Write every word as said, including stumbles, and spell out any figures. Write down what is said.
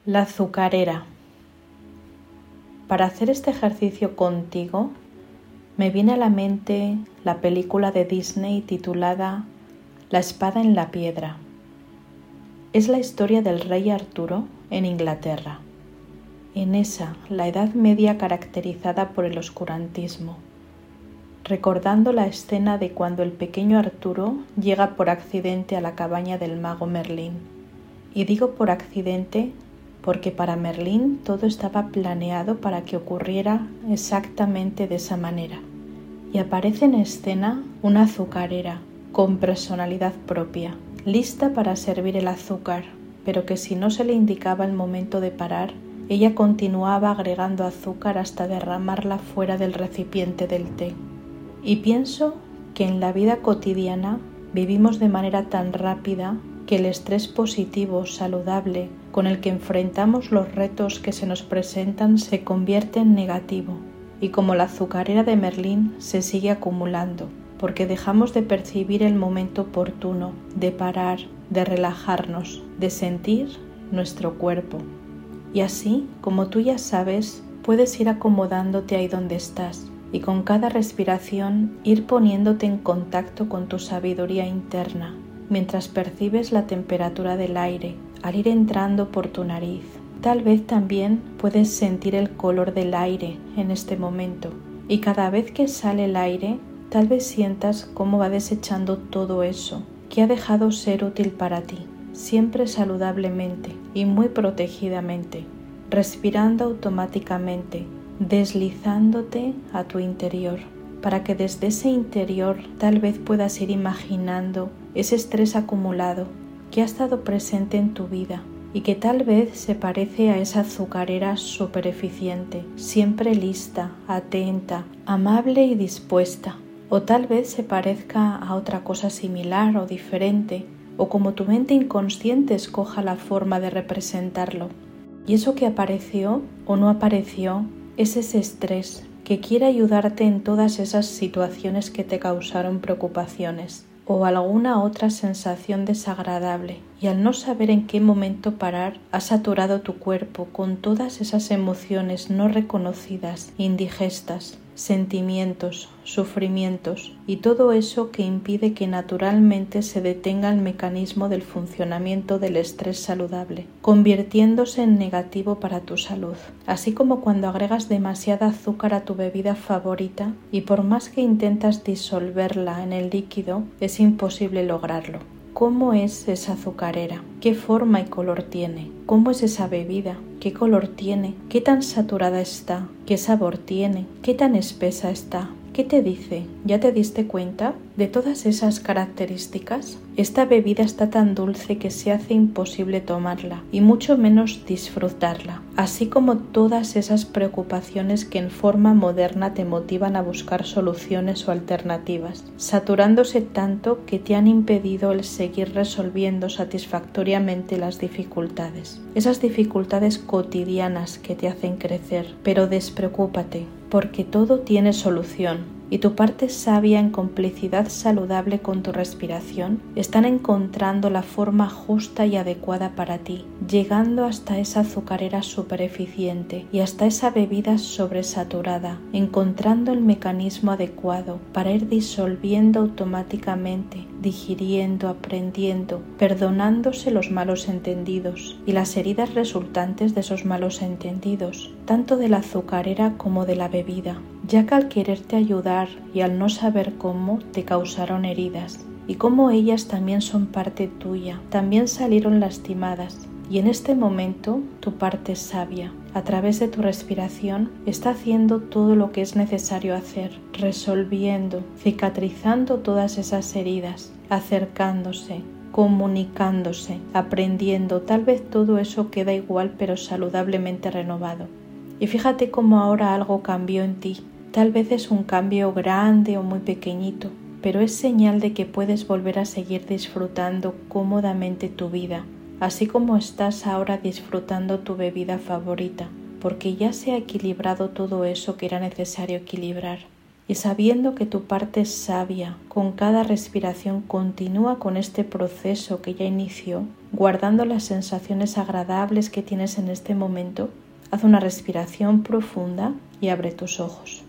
La azucarera. Para hacer este ejercicio contigo, me viene a la mente la película de Disney titulada La espada en la piedra. Es la historia del rey Arturo en Inglaterra, en esa, la Edad Media caracterizada por el oscurantismo, recordando la escena de cuando el pequeño Arturo llega por accidente a la cabaña del mago Merlín. Y digo por accidente porque para Merlín todo estaba planeado para que ocurriera exactamente de esa manera. Y aparece en escena una azucarera con personalidad propia, lista para servir el azúcar, pero que si no se le indicaba el momento de parar, ella continuaba agregando azúcar hasta derramarla fuera del recipiente del té. Y pienso que en la vida cotidiana vivimos de manera tan rápida que el estrés positivo, saludable, con el que enfrentamos los retos que se nos presentan se convierte en negativo, y como la azucarera de Merlín se sigue acumulando, porque dejamos de percibir el momento oportuno, de parar, de relajarnos, de sentir nuestro cuerpo. Y así, como tú ya sabes, puedes ir acomodándote ahí donde estás, y con cada respiración ir poniéndote en contacto con tu sabiduría interna, mientras percibes la temperatura del aire al ir entrando por tu nariz. Tal vez también puedes sentir el color del aire en este momento, y cada vez que sale el aire, tal vez sientas cómo va desechando todo eso que ha dejado ser útil para ti, siempre saludablemente y muy protegidamente, respirando automáticamente, deslizándote a tu interior, para que desde ese interior tal vez puedas ir imaginando ese estrés acumulado que ha estado presente en tu vida y que tal vez se parece a esa azucarera súper eficiente, siempre lista, atenta, amable y dispuesta. O tal vez se parezca a otra cosa similar o diferente, o como tu mente inconsciente escoja la forma de representarlo. Y eso que apareció o no apareció es ese estrés que quiere ayudarte en todas esas situaciones que te causaron preocupaciones o alguna otra sensación desagradable, y al no saber en qué momento parar, has saturado tu cuerpo con todas esas emociones no reconocidas, indigestas, sentimientos, sufrimientos y todo eso que impide que naturalmente se detenga el mecanismo del funcionamiento del estrés saludable, convirtiéndose en negativo para tu salud. Así como cuando agregas demasiada azúcar a tu bebida favorita y por más que intentas disolverla en el líquido, es imposible lograrlo. ¿Cómo es esa azucarera? ¿Qué forma y color tiene? ¿Cómo es esa bebida? ¿Qué color tiene? ¿Qué tan saturada está? ¿Qué sabor tiene? ¿Qué tan espesa está? ¿Qué te dice? ¿Ya te diste cuenta de todas esas características? Esta bebida está tan dulce que se hace imposible tomarla y mucho menos disfrutarla, así como todas esas preocupaciones que en forma moderna te motivan a buscar soluciones o alternativas, saturándose tanto que te han impedido el seguir resolviendo satisfactoriamente las dificultades, esas dificultades cotidianas que te hacen crecer. Pero despreocúpate, porque todo tiene solución. Y tu parte sabia en complicidad saludable con tu respiración están encontrando la forma justa y adecuada para ti, llegando hasta esa azucarera súper eficiente y hasta esa bebida sobresaturada, encontrando el mecanismo adecuado para ir disolviendo automáticamente, digiriendo, aprendiendo, perdonándose los malos entendidos y las heridas resultantes de esos malos entendidos, tanto de la azucarera como de la bebida, ya que al quererte ayudar y al no saber cómo te causaron heridas, y cómo ellas también son parte tuya, también salieron lastimadas. Y en este momento tu parte sabia, a través de tu respiración, está haciendo todo lo que es necesario hacer, resolviendo, cicatrizando todas esas heridas, acercándose, comunicándose, aprendiendo. Tal vez todo eso queda igual pero saludablemente renovado. Y fíjate cómo ahora algo cambió en ti. Tal vez es un cambio grande o muy pequeñito, pero es señal de que puedes volver a seguir disfrutando cómodamente tu vida, así como estás ahora disfrutando tu bebida favorita, porque ya se ha equilibrado todo eso que era necesario equilibrar. Y sabiendo que tu parte sabia con cada respiración continúa con este proceso que ya inició, guardando las sensaciones agradables que tienes en este momento, haz una respiración profunda y abre tus ojos.